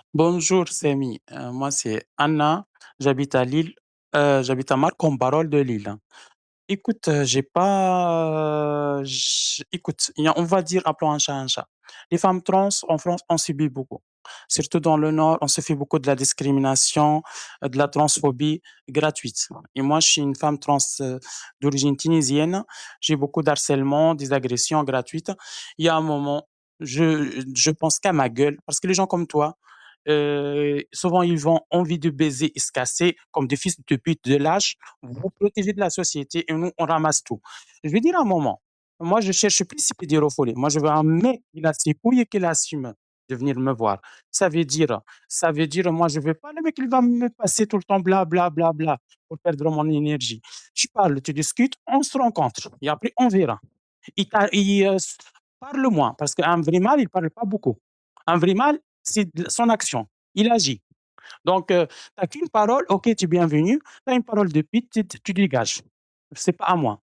Bonjour Samy, moi c'est Anna, j'habite à Lille, j'habite à Marc-en-Barœul de Lille. Écoute, j'ai pas, écoute, on va dire, appelons un chat un chat. Les femmes trans en France, on subit beaucoup. Surtout dans le Nord, on se fait beaucoup de la discrimination, de la transphobie gratuite. Et moi, je suis une femme trans d'origine tunisienne. J'ai beaucoup d'harcèlement, des agressions gratuites. Il y a un moment, je pense qu'à ma gueule, parce que les gens comme toi, souvent ils vont envie de baiser et se casser comme des fils de pute de lâches, vous protégez de la société et nous, on ramasse tout. Je vais dire un moment, moi, je cherche plus ces pédophiles. Moi, je veux un mec qui a ses couilles et qui assume de venir me voir. Ça veut dire, moi, je veux pas le mec qui va me passer tout le temps bla bla bla bla pour perdre mon énergie. Tu parles, tu discutes, on se rencontre et après on verra. Parle-moi parce qu'un vrai mâle, il parle pas beaucoup. Un vrai mâle, c'est son action. Il agit. Donc, tu n'as qu'une parole, ok, tu es bienvenu. Tu as une parole de pute, tu dégages. C'est pas à moi.